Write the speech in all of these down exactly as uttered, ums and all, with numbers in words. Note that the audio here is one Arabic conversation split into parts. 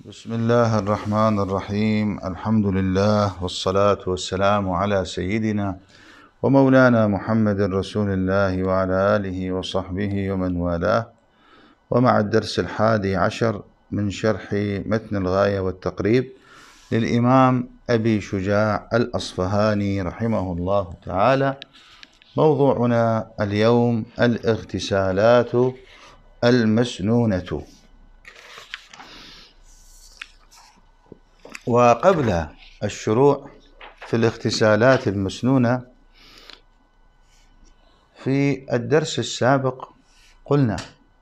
بسم الله الرحمن الرحيم. الحمد لله والصلاة والسلام على سيدنا ومولانا محمد رسول الله وعلى آله وصحبه ومن والاه. ومع الدرس الحادي عشر من شرح متن الغاية والتقريب للإمام أبي شجاع الأصفهاني رحمه الله تعالى. موضوعنا اليوم الاغتسالات المسنونة. وقبل الشروع في الاغتسالات المسنونة، في الدرس السابق قلنا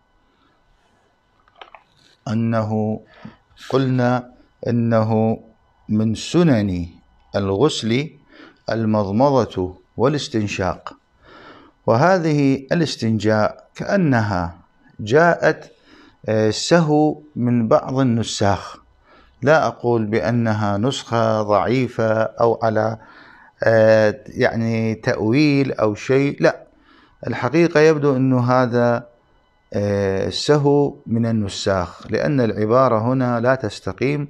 أنه قلنا أنه من سنن الغسل المضمضة والاستنشاق، وهذه الاستنجاء كأنها جاءت سهو من بعض النساخ. لا أقول بأنها نسخة ضعيفة أو على يعني تأويل أو شيء، لا، الحقيقة يبدو أن هذا سهو من النساخ، لأن العبارة هنا لا تستقيم.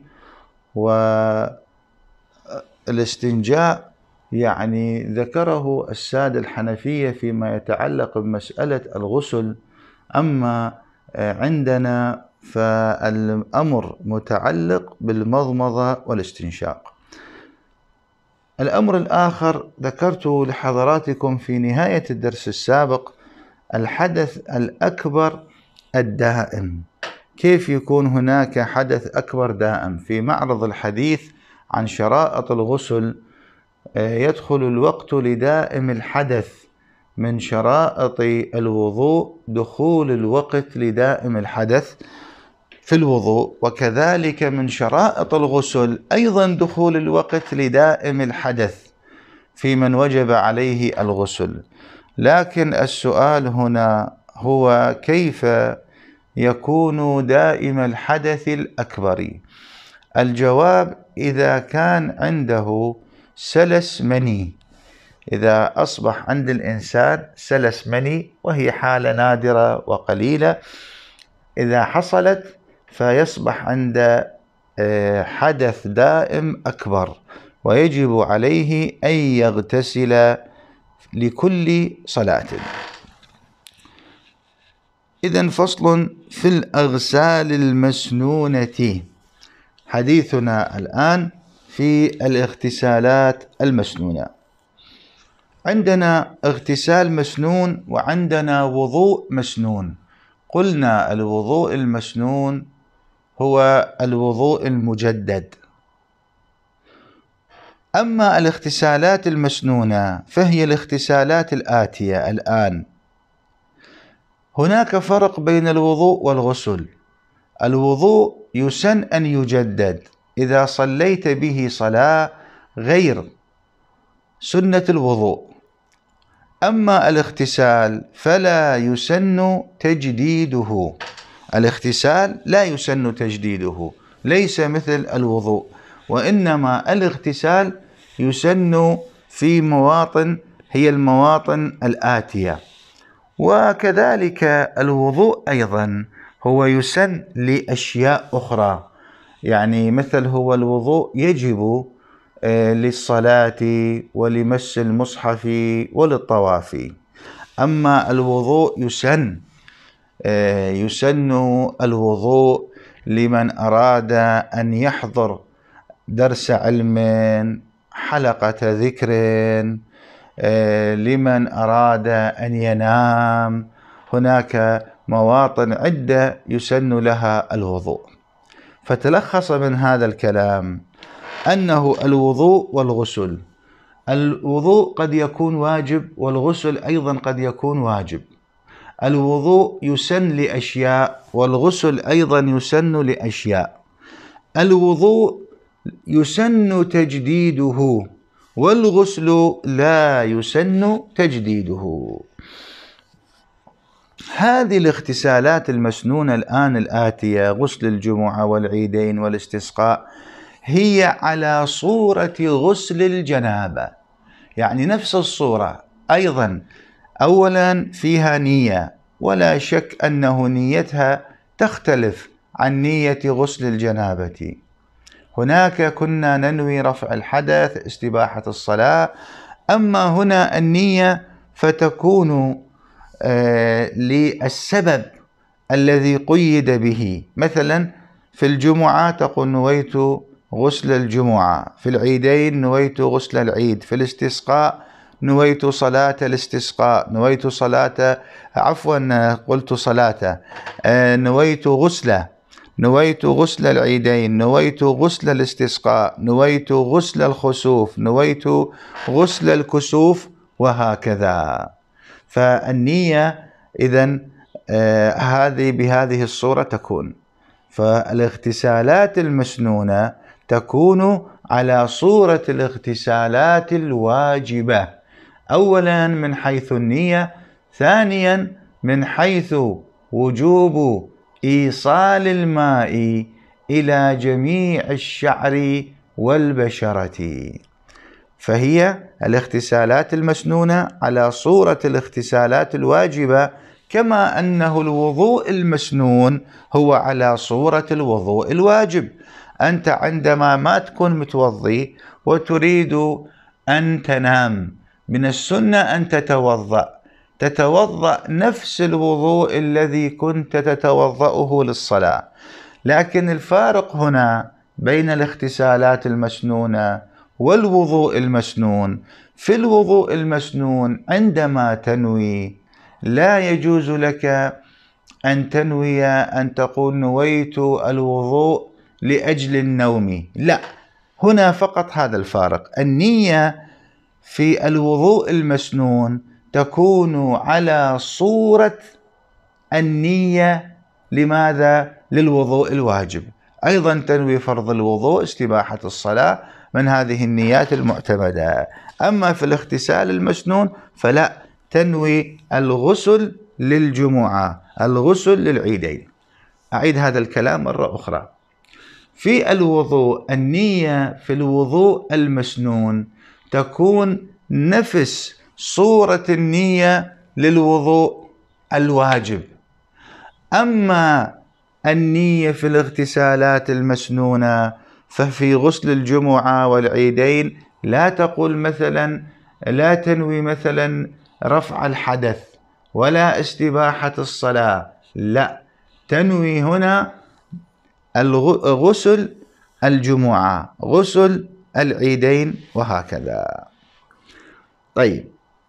والاستنجاء يعني ذكره السادة الحنفية فيما يتعلق بمسألة الغسل، أما عندنا فالأمر متعلق بالمضمضة والاستنشاق. الأمر الآخر ذكرته لحضراتكم في نهاية الدرس السابق، الحدث الأكبر الدائم. كيف يكون هناك حدث أكبر دائم؟ في معرض الحديث عن شرائط الغسل يدخل الوقت لدائم الحدث. من شرائط الوضوء دخول الوقت لدائم الحدث في الوضوء، وكذلك من شرائط الغسل أيضا دخول الوقت لدائم الحدث في من وجب عليه الغسل. لكن السؤال هنا هو كيف يكون دائم الحدث الأكبر؟ الجواب: إذا كان عنده سلس مني، إذا أصبح عند الإنسان سلس مني، وهي حالة نادرة وقليلة، إذا حصلت فيصبح عند حدث دائم أكبر، ويجب عليه أن يغتسل لكل صلاة. إذن فصل في الأغسال المسنونة. حديثنا الآن في الاغتسالات المسنونة. عندنا اغتسال مسنون وعندنا وضوء مسنون. قلنا الوضوء المسنون هو الوضوء المجدد. أما الاغتسالات المسنونة فهي الاغتسالات الآتية الآن. هناك فرق بين الوضوء والغسل. الوضوء يسن أن يجدد إذا صليت به صلاة غير سنة الوضوء. أما الاغتسال فلا يسن تجديده. الاغتسال لا يسن تجديده، ليس مثل الوضوء، وإنما الاغتسال يسن في مواطن هي المواطن الآتية. وكذلك الوضوء أيضا هو يسن لأشياء أخرى، يعني مثل هو الوضوء يجب للصلاة ولمس المصحف وللطواف. أما الوضوء يسن يسن الوضوء لمن أراد أن يحضر درس علم، حلقة ذكر، لمن أراد أن ينام. هناك مواطن عدة يسن لها الوضوء. فتلخص من هذا الكلام أنه الوضوء والغسل، الوضوء قد يكون واجب والغسل أيضا قد يكون واجب. الوضوء يسن لأشياء والغسل أيضا يسن لأشياء. الوضوء يسن تجديده والغسل لا يسن تجديده. هذه الاغتسالات المسنونة الآن الآتية، غسل الجمعة والعيدين والاستسقاء، هي على صورة غسل الجنابة، يعني نفس الصورة. أيضا أولا فيها نية، ولا شك أنه نيتها تختلف عن نية غسل الجنابة. هناك كنا ننوي رفع الحدث، استباحة الصلاة، أما هنا النية فتكون آه للسبب الذي قيد به. مثلا في الجمعة تقول نويت غسل الجمعة، في العيدين نويت غسل العيد، في الاستسقاء نويت صلاة الاستسقاء، نويت صلاة عفوا قلت صلاة آه نويت غسله، نويت غسل العيدين، نويت غسل الاستسقاء، نويت غسل الخسوف، نويت غسل الكسوف، وهكذا. فالنية إذن آه هذه بهذه الصورة تكون. فالاغتسالات المسنونة تكون على صورة الاغتسالات الواجبة، أولا من حيث النية، ثانيا من حيث وجوب إيصال الماء إلى جميع الشعر والبشرة. فهي الاغتسالات المسنونة على صورة الاغتسالات الواجبة، كما أنه الوضوء المسنون هو على صورة الوضوء الواجب. أنت عندما ما تكون متوضي وتريد أن تنام، من السنة أن تتوضأ، تتوضأ نفس الوضوء الذي كنت تتوضأه للصلاة. لكن الفارق هنا بين الاغتسالات المسنونة والوضوء المسنون، في الوضوء المسنون عندما تنوي لا يجوز لك أن تنوي أن تقول نويت الوضوء لأجل النوم، لا، هنا فقط هذا الفارق. النية في الوضوء المسنون تكون على صورة النية، لماذا؟ للوضوء الواجب. أيضا تنوي فرض الوضوء، استباحة الصلاة، من هذه النيات المعتمدة. أما في الاغتسال المسنون فلا، تنوي الغسل للجمعة، الغسل للعيدين. أعيد هذا الكلام مرة أخرى. في الوضوء النية في الوضوء المسنون تكون نفس صورة النية للوضوء الواجب. أما النية في الاغتسالات المسنونة ففي غسل الجمعة والعيدين لا تقول مثلا، لا تنوي مثلا رفع الحدث ولا استباحة الصلاة، لا، تنوي هنا غسل الجمعة، غسل العيدين، وهكذا. طيب،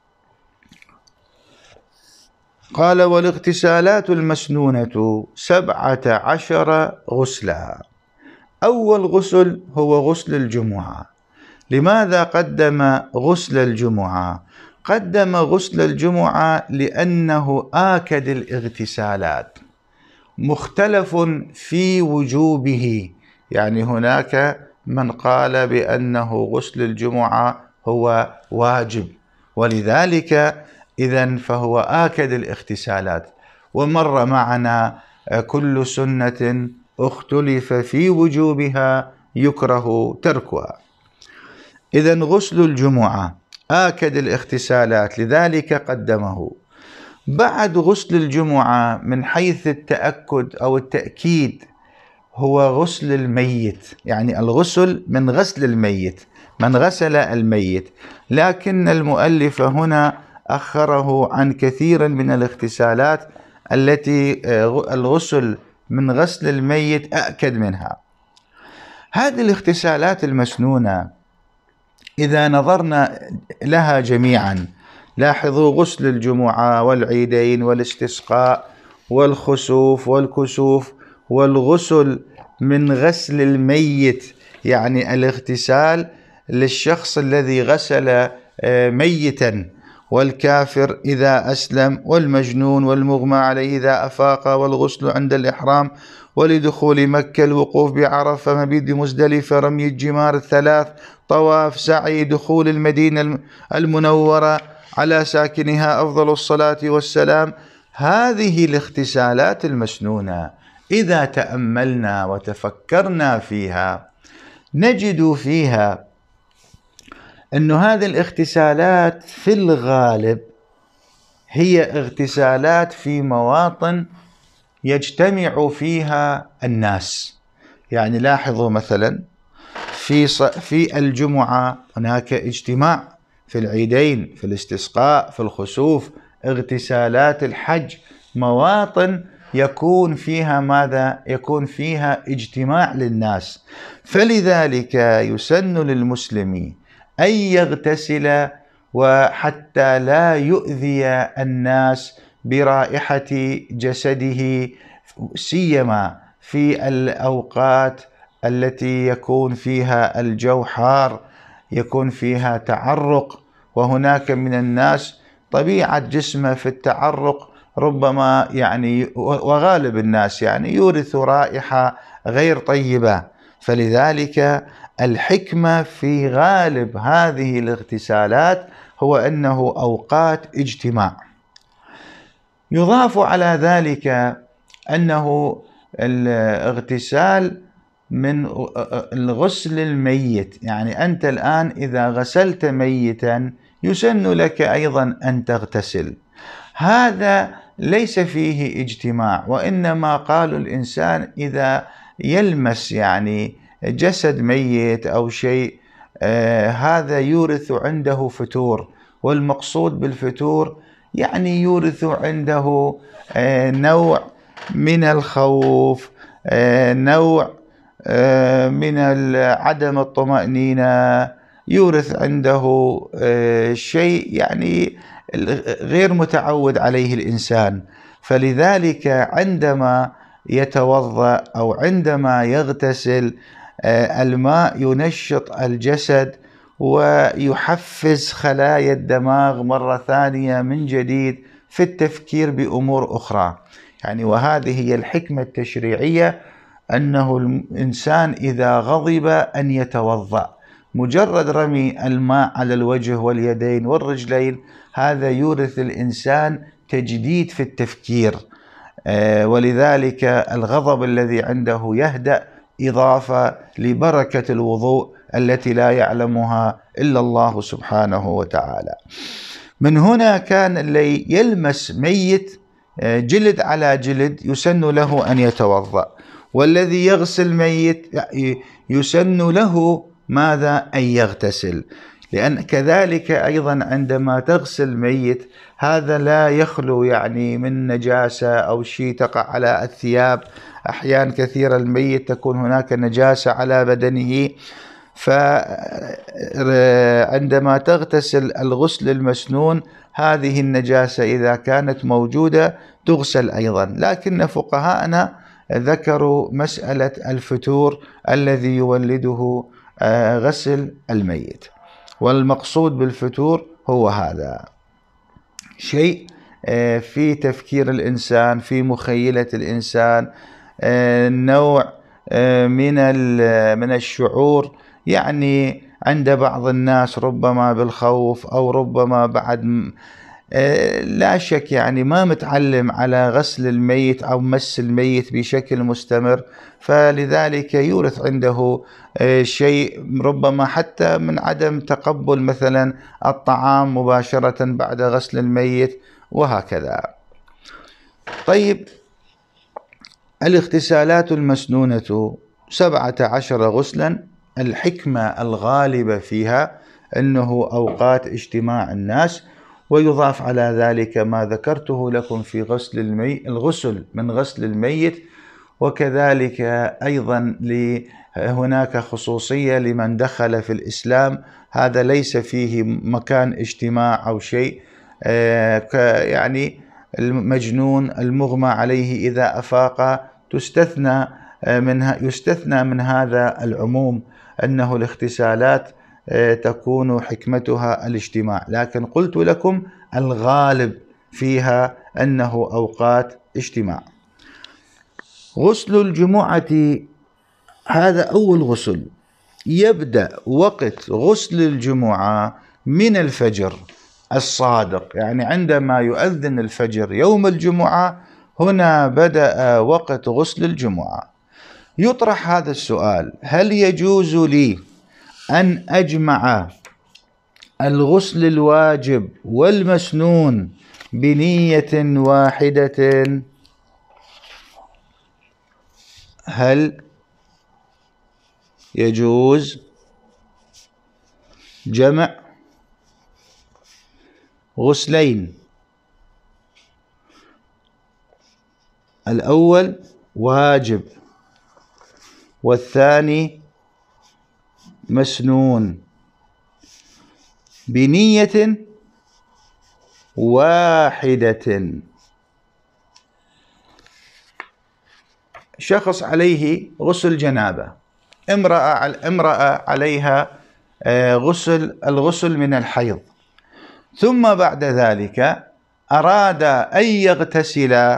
قال والاغتسالات المسنونة سبعة عشر غسلا. أول غسل هو غسل الجمعة. لماذا قدم غسل الجمعة؟ قدم غسل الجمعة لأنه آكد الاغتسالات، مختلف في وجوبه. يعني هناك من قال بأنه غسل الجمعة هو واجب، ولذلك إذن فهو آكد الاغتسالات. ومر معنا كل سنة اختلف في وجوبها يكره تركها. إذن غسل الجمعة آكد الاغتسالات، لذلك قدمه. بعد غسل الجمعة من حيث التأكد أو التأكيد هو غسل الميت، يعني الغسل من غسل الميت، من غسل الميت. لكن المؤلف هنا أخره عن كثير من الاغتسالات التي الغسل من غسل الميت أأكد منها. هذه الاغتسالات المسنونة إذا نظرنا لها جميعا، لاحظوا غسل الجمعة والعيدين والاستسقاء والخسوف والكسوف والغسل من غسل الميت، يعني الاغتسال للشخص الذي غسل ميتا، والكافر إذا أسلم، والمجنون والمغمى عليه إذا أفاق، والغسل عند الإحرام، ولدخول مكة، الوقوف بعرفة، مبيت بمزدلفة، رمي الجمار الثلاث، طواف، سعي، دخول المدينة المنورة على ساكنها أفضل الصلاة والسلام. هذه الاغتسالات المسنونة إذا تأملنا وتفكرنا فيها نجد فيها أن هذه الاغتسالات في الغالب هي اغتسالات في مواطن يجتمع فيها الناس. يعني لاحظوا مثلا في في الجمعة هناك اجتماع، في العيدين، في الاستسقاء، في الخسوف، اغتسالات الحج، مواطن يكون فيها ماذا؟ يكون فيها اجتماع للناس. فلذلك يسن للمسلم أن يغتسل، وحتى لا يؤذي الناس برائحة جسده، سيما في الأوقات التي يكون فيها الجو حار، يكون فيها تعرق، وهناك من الناس طبيعة جسمه في التعرق ربما يعني، وغالب الناس يعني يورث رائحة غير طيبة. فلذلك الحكمة في غالب هذه الاغتسالات هو أنه أوقات اجتماع. يضاف على ذلك أنه الاغتسال من الغسل الميت، يعني أنت الآن إذا غسلت ميتا يسن لك أيضا أن تغتسل. هذا ليس فيه اجتماع، وإنما قالوا الإنسان إذا يلمس يعني جسد ميت أو شيء آه هذا يورث عنده فتور، والمقصود بالفتور يعني يورث عنده آه نوع من الخوف، آه نوع آه من عدم الطمأنينة، يورث عنده آه شيء يعني غير متعود عليه الإنسان. فلذلك عندما يتوضأ أو عندما يغتسل الماء ينشط الجسد ويحفز خلايا الدماغ مرة ثانية من جديد في التفكير بأمور أخرى. يعني وهذه هي الحكمة التشريعية، أنه الإنسان إذا غضب أن يتوضأ. مجرد رمي الماء على الوجه واليدين والرجلين هذا يورث الإنسان تجديد في التفكير، ولذلك الغضب الذي عنده يهدأ، إضافة لبركة الوضوء التي لا يعلمها إلا الله سبحانه وتعالى. من هنا كان اللي يلمس ميت جلد على جلد يسن له أن يتوضأ، والذي يغسل ميت يسن له ماذا؟ أن يغتسل. لأن كذلك أيضا عندما تغسل ميت هذا لا يخلو يعني من نجاسة أو شيء تقع على الثياب. أحيان كثيرة الميت تكون هناك نجاسة على بدنه، فعندما تغتسل الغسل المسنون هذه النجاسة إذا كانت موجودة تغسل أيضا. لكن فقهاءنا ذكروا مسألة الفتور الذي يولده غسل الميت، والمقصود بالفتور هو هذا شيء في تفكير الإنسان، في مخيلة الإنسان، نوع من من الشعور، يعني عند بعض الناس ربما بالخوف أو ربما بعد لا شك يعني ما متعلم على غسل الميت أو مس الميت بشكل مستمر، فلذلك يورث عنده شيء ربما حتى من عدم تقبل مثلا الطعام مباشرة بعد غسل الميت وهكذا. طيب، الاغتسالات المسنونة سبعة عشر غسلا، الحكمة الغالبة فيها أنه أوقات اجتماع الناس، ويضاف على ذلك ما ذكرته لكم في غسل المي الغسل من غسل الميت. وكذلك أيضا هناك خصوصية لمن دخل في الإسلام، هذا ليس فيه مكان اجتماع أو شيء، يعني المجنون المغمى عليه إذا أفاق تستثنى منها يستثنى من هذا العموم، أنه الاغتسالات تكون حكمتها الاجتماع. لكن قلت لكم الغالب فيها أنه أوقات اجتماع. غسل الجمعة هذا أول غسل، يبدأ وقت غسل الجمعة من الفجر الصادق، يعني عندما يؤذن الفجر يوم الجمعة هنا بدأ وقت غسل الجمعة. يطرح هذا السؤال: هل يجوز لي أن أجمع الغسل الواجب والمسنون بنية واحدة؟ هل يجوز جمع غسلين؟ الأول واجب والثاني مسنون بنية واحدة. شخص عليه غسل جنابة، امرأة امرأة عليها غسل الغسل من الحيض، ثم بعد ذلك أراد أن يغتسل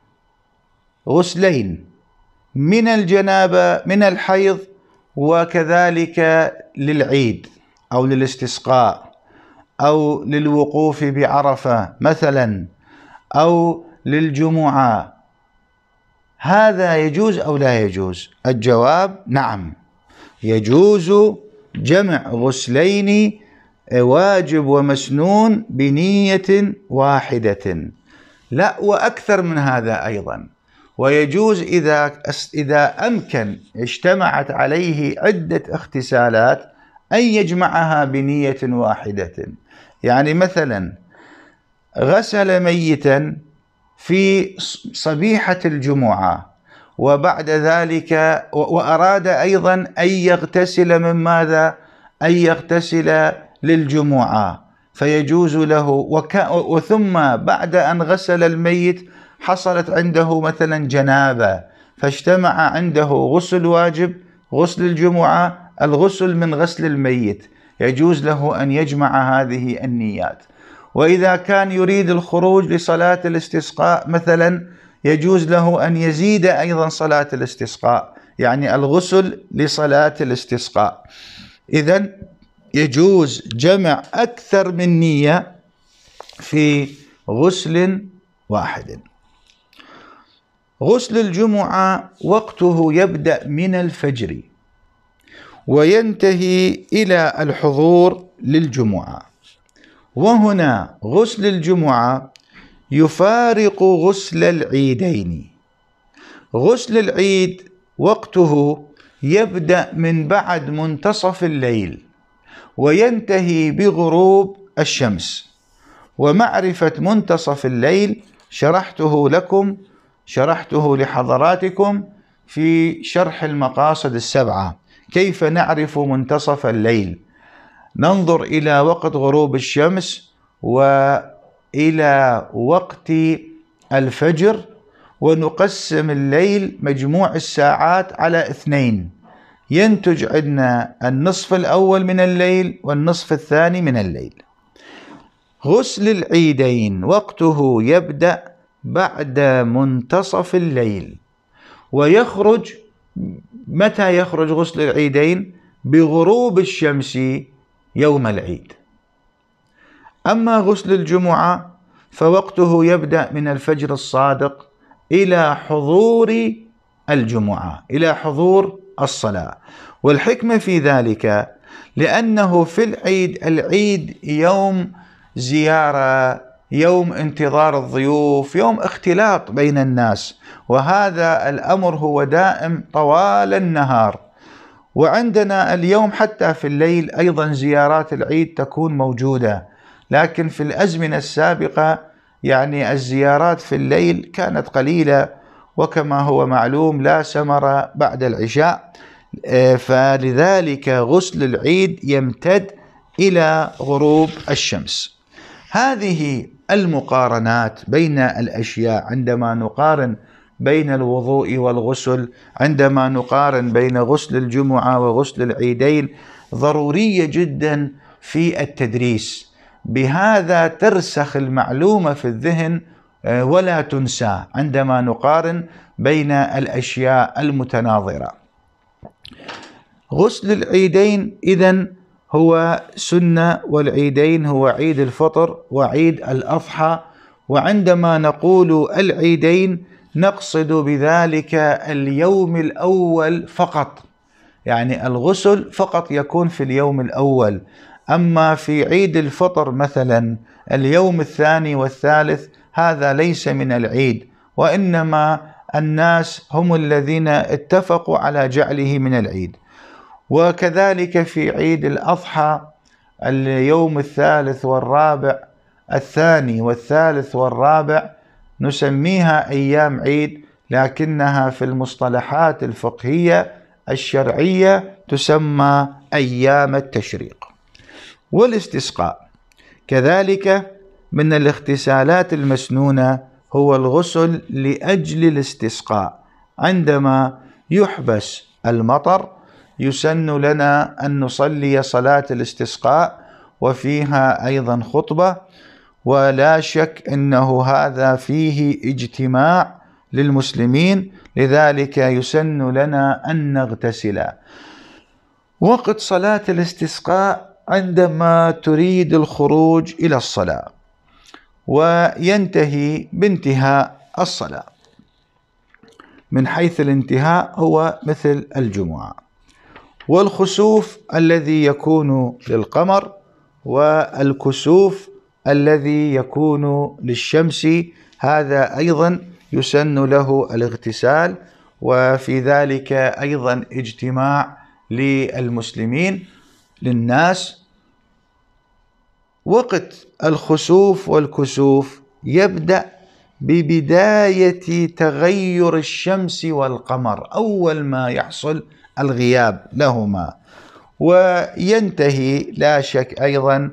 غسلين من الجنابة من الحيض وكذلك للعيد أو للاستسقاء أو للوقوف بعرفة مثلا أو للجمعة، هذا يجوز أو لا يجوز؟ الجواب نعم، يجوز جمع غسلين واجب ومسنون بنية واحدة، لا وأكثر من هذا أيضا. ويجوز إذا إذا أمكن اجتمعت عليه عدة اغتسالات أن يجمعها بنية واحدة. يعني مثلا غسل ميتا في صبيحة الجمعة وبعد ذلك وأراد أيضا أن يغتسل من ماذا؟ أن يغتسل للجمعة، فيجوز له. وثم بعد أن غسل الميت حصلت عنده مثلا جنابة، فاجتمع عنده غسل واجب، غسل الجمعة، الغسل من غسل الميت، يجوز له أن يجمع هذه النيات. وإذا كان يريد الخروج لصلاة الاستسقاء مثلا يجوز له أن يزيد أيضا صلاة الاستسقاء، يعني الغسل لصلاة الاستسقاء. إذن يجوز جمع أكثر من نية في غسل واحد. غسل الجمعة وقته يبدأ من الفجر وينتهي إلى الحضور للجمعة، وهنا غسل الجمعة يفارق غسل العيدين. غسل العيد وقته يبدأ من بعد منتصف الليل وينتهي بغروب الشمس، ومعرفة منتصف الليل شرحته لكم شرحته لحضراتكم في شرح المقاصد السبعة، كيف نعرف منتصف الليل. ننظر إلى وقت غروب الشمس وإلى وقت الفجر ونقسم الليل مجموع الساعات على اثنين، ينتج عندنا النصف الأول من الليل والنصف الثاني من الليل. غسل العيدين وقته يبدأ بعد منتصف الليل ويخرج متى يخرج غسل العيدين؟ بغروب الشمس يوم العيد. أما غسل الجمعة فوقته يبدأ من الفجر الصادق إلى حضور الجمعة، إلى حضور الصلاة. والحكمة في ذلك لأنه في العيد العيد يوم زيارة، يوم انتظار الضيوف، يوم اختلاط بين الناس، وهذا الأمر هو دائم طوال النهار. وعندنا اليوم حتى في الليل أيضا زيارات العيد تكون موجودة، لكن في الأزمنة السابقة يعني الزيارات في الليل كانت قليلة، وكما هو معلوم لا سمر بعد العشاء، فلذلك غسل العيد يمتد إلى غروب الشمس. هذه المقارنات بين الأشياء عندما نقارن بين الوضوء والغسل، عندما نقارن بين غسل الجمعة وغسل العيدين ضرورية جدا في التدريس، بهذا ترسخ المعلومة في الذهن ولا تنسى عندما نقارن بين الأشياء المتناظرة. غسل العيدين إذن هو سنة، والعيدين هو عيد الفطر وعيد الأضحى. وعندما نقول العيدين نقصد بذلك اليوم الأول فقط، يعني الغسل فقط يكون في اليوم الأول. أما في عيد الفطر مثلا اليوم الثاني والثالث هذا ليس من العيد، وإنما الناس هم الذين اتفقوا على جعله من العيد. وكذلك في عيد الأضحى اليوم الثالث والرابع، الثاني والثالث والرابع نسميها أيام عيد، لكنها في المصطلحات الفقهية الشرعية تسمى أيام التشريق. والاستسقاء كذلك من الاغتسالات المسنونة هو الغسل لأجل الاستسقاء. عندما يحبس المطر يسن لنا أن نصلي صلاة الاستسقاء وفيها أيضا خطبة، ولا شك أنه هذا فيه اجتماع للمسلمين، لذلك يسن لنا أن نغتسل. وقت صلاة الاستسقاء عندما تريد الخروج إلى الصلاة، وينتهي بانتهاء الصلاة، من حيث الانتهاء هو مثل الجمعة. والخسوف الذي يكون للقمر، والكسوف الذي يكون للشمس، هذا أيضا يسن له الاغتسال، وفي ذلك أيضا اجتماع للمسلمين للناس. وقت الخسوف والكسوف يبدأ ببداية تغير الشمس والقمر، أول ما يحصل الغياب لهما، وينتهي لا شك أيضا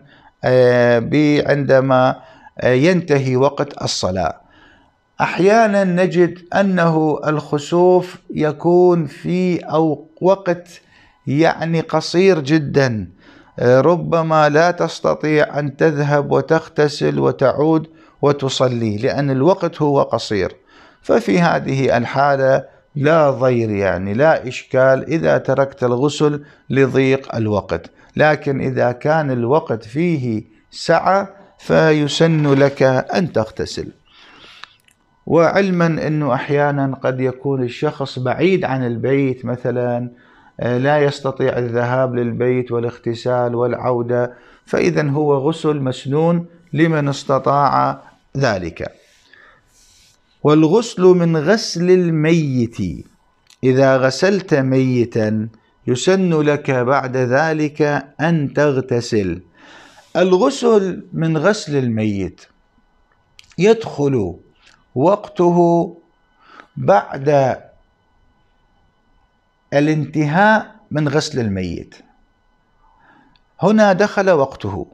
عندما ينتهي وقت الصلاة. أحيانا نجد أنه الخسوف يكون في أو وقت يعني قصير جدا، ربما لا تستطيع أن تذهب وتغتسل وتعود وتصلي لأن الوقت هو قصير. ففي هذه الحالة لا ضير، يعني لا إشكال إذا تركت الغسل لضيق الوقت، لكن إذا كان الوقت فيه سعة فيسن لك أن تغتسل. وعلما أنه أحيانا قد يكون الشخص بعيد عن البيت مثلا، لا يستطيع الذهاب للبيت والاغتسال والعودة، فإذا هو غسل مسنون لمن استطاع ذلك. والغسل من غسل الميت، إذا غسلت ميتا يسن لك بعد ذلك أن تغتسل. الغسل من غسل الميت يدخل وقته بعد الانتهاء من غسل الميت، هنا دخل وقته.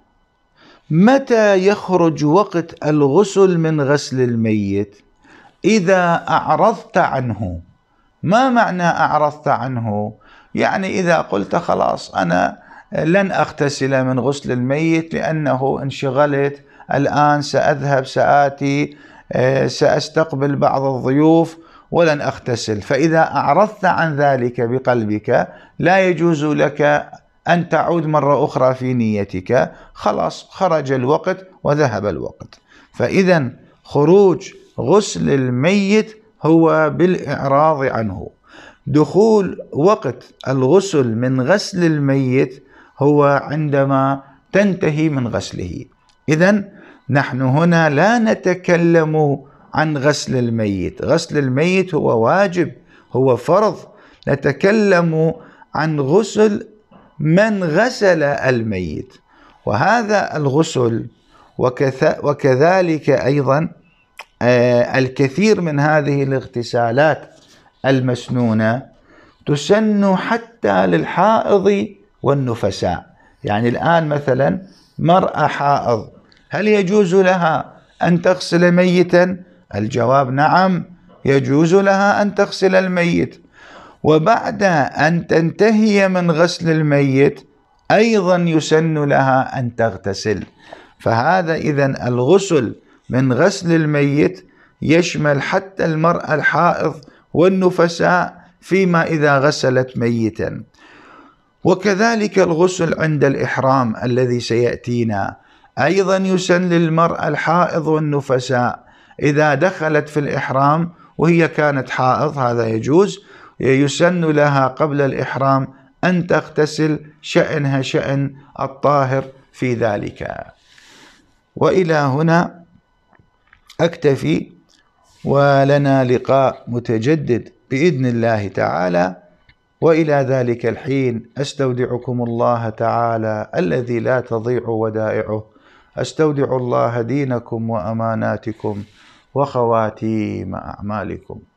متى يخرج وقت الغسل من غسل الميت؟ إذا أعرضت عنه. ما معنى أعرضت عنه؟ يعني إذا قلت خلاص أنا لن أغتسل من غسل الميت لأنه انشغلت، الآن سأذهب سآتي سأستقبل بعض الضيوف ولن أغتسل، فإذا أعرضت عن ذلك بقلبك لا يجوز لك أن تعود مرة أخرى في نيتك، خلاص خرج الوقت وذهب الوقت. فإذا خروج غسل الميت هو بالإعراض عنه. دخول وقت الغسل من غسل الميت هو عندما تنتهي من غسله. إذن نحن هنا لا نتكلم عن غسل الميت، غسل الميت هو واجب، هو فرض. نتكلم عن غسل من غسل الميت، وهذا الغسل وكذلك أيضا الكثير من هذه الاغتسالات المسنونة تسن حتى للحائض والنفساء. يعني الآن مثلا مرأة حائض هل يجوز لها أن تغسل ميتا؟ الجواب نعم، يجوز لها أن تغسل الميت، وبعد أن تنتهي من غسل الميت أيضا يسن لها أن تغتسل. فهذا إذن الغسل من غسل الميت يشمل حتى المرأة الحائض والنفساء فيما إذا غسلت ميتا. وكذلك الغسل عند الإحرام الذي سيأتينا أيضا يسن للمرأة الحائض والنفساء إذا دخلت في الإحرام وهي كانت حائض، هذا يجوز، يسن لها قبل الإحرام أن تغتسل، شأنها شأن الطاهر في ذلك. وإلى هنا أكتفي، ولنا لقاء متجدد بإذن الله تعالى. وإلى ذلك الحين أستودعكم الله تعالى الذي لا تضيع ودائعه. أستودع الله دينكم وأماناتكم وخواتيم أعمالكم.